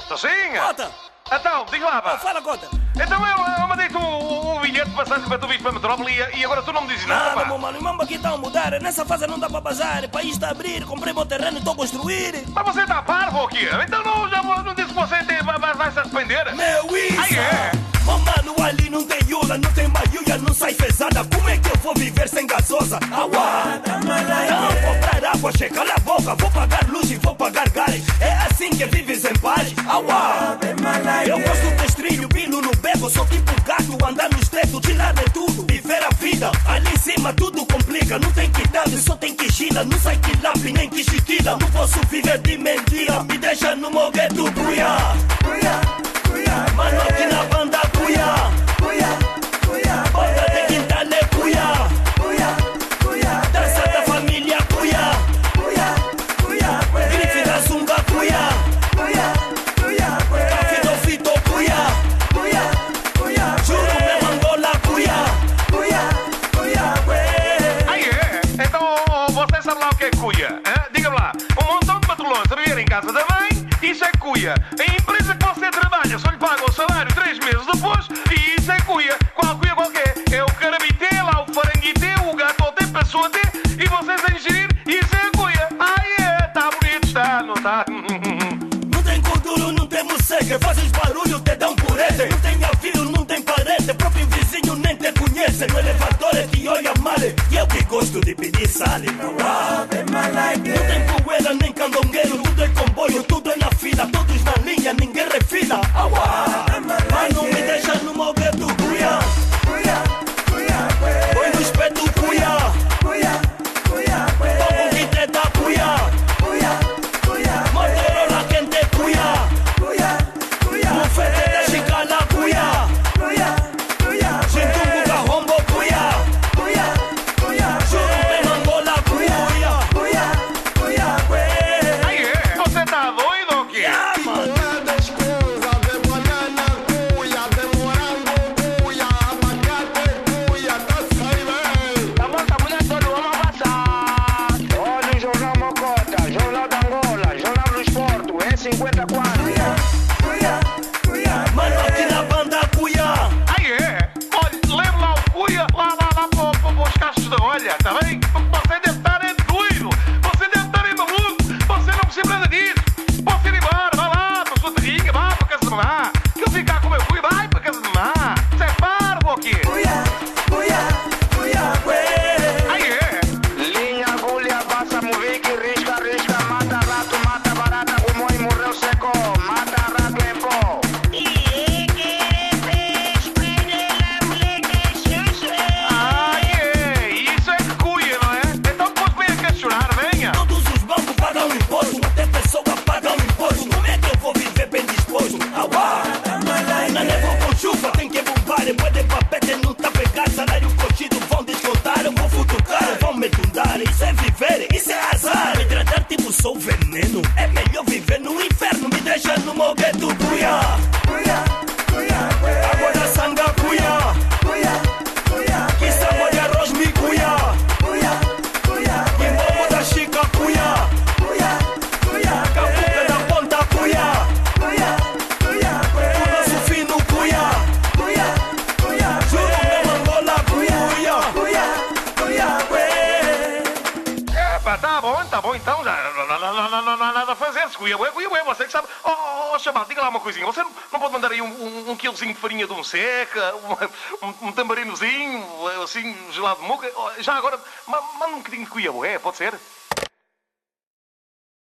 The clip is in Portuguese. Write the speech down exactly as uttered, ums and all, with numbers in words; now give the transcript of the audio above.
Tá sim? Cota! Então, diga lá, pá. Oh, fala, Cota! Então eu, eu mandei-te um, um bilhete de passagem para tu vires para a metrópole e, e agora tu não me dizes nada, Nada, pá. meu mano, o mambo aqui está a mudar. Nessa fase não dá para bazar. O país está a abrir, comprei meu terreno e estou a construir. Mas você está parvo aqui? Então não, já não disse que você tem, vai, vai, vai se arrepender? Meu isso! Ai, é? Meu mano, ali não tem iula, não tem baiuia, não sai pesada. Como é que eu vou viver sem gasosa? Aua! Não vou comprar água, checa na boca. Vou pagar luz e vou pagar gás. É assim que vives em paz? Aua! Eu gosto de estrilho, pilo no beco. Sou tipo gato, andar no estreito, tirar de tudo. Viver a vida, ali em cima tudo complica. Não tem quidado, só tem que chila. Não sai que lápis, nem que chiquila. Não posso viver de mentira. Me deixa no meu gueto, cuia. Mano, aqui na banda, cuia. Bota de quintal, é cuia. Dança da família, cuia. Grife da zunga, cuia. Café do fito, cuia. Juro mesmo Angola, cuia. Aí é? Então você sabe lá o que é cuia? Hein? Diga-me lá, um montão de patrões a viver em casa também, isso é cuia. A empresa que você trabalha só lhe paga o salário três meses depois e isso é cuia. Qual cuia qualquer? É o carabité, lá o faranguité, o gatoté, passoté e vocês a ingerir, isso é cuia. Aí é, tá bonito, está, não está? Não tem corduro, não tem moceca. Fazes barulho, te dão purete. Não tem avião, não tem parede. Próprio vizinho nem te conhece. No elevador é que olha mal. E eu que gosto de pedir sal. Não tem poeira, nem candongueiro. Tudo é comboio, tudo é na fila. Todos na linha, ninguém refila. Aua! Mas não me deixa no meu gueto, cuia. Põe no espeto, cuia. Pombo que te dá, cuia. Motorola quente, cuia. Mufete da chicala, cuia. Jintungu kahombo, cuia. Juro mesmo Angola, cuia. Aí é? Você tá doido ou quê? Ah, mano. Tá bom, tá bonito, todo vamos avançar. Olha o Jornal Mocota, Jornal da Angola, Jornal do Esporte, é cinquenta e quatro. Mano, aqui na banda, cuia. Aí é? Olha, leve lá o cuia lá, lá, lá para, para os cachos da olha, tá bem? Você deve estar é doido, você deve estar é maluco, você não precisa nada disso. Pode ir embora, vai lá para a sua terrinha, vai para a casa de mamá. Que eu ficar com o meu cuia, vai para a casa de mamá. Você é parvo ou quê? Aí é? Linha, agulha, passa, movique, risca, risca, mata rato, mata barata, como e morreu seco, mata rato em pó. Aí é, isso é cuia, não é? Então depois vem aqui a chorar, venha. Todos os bancos pagam imposto, até pessoa pagam imposto. Como é que eu vou viver bem disposto? Aua! Na neve com chuva tem que bombar. Depois de papete não tá pegar. Salário cochido vão descontar. Eu vou futucar, vão me tundar. Isso é viver, isso é azar. Me tratar tipo sou veneno. É melhor viver no inferno. Me deixa no meu gueto, cuia. Agora sanga, cuia. Que sabor de arroz, me cuia. Que bombo da chica, cuia. Capuca da ponta, cuia. O nosso fino, cuia. Juro mesmo Angola, cuia. É, pá, tá bom, tá bom, então já não, não, não, não, não, não há nada a fazer. Cuia, cuia, cuia, você que sabe. Oh, oh, oh, Chaval, diga lá uma coisinha. Você não, não pode mandar aí um, um, um quilozinho de farinha de um seca, um, um, um tambarinozinho, assim, gelado de moca? Oh, já agora, ma- manda um bocadinho de cuia, é, pode ser?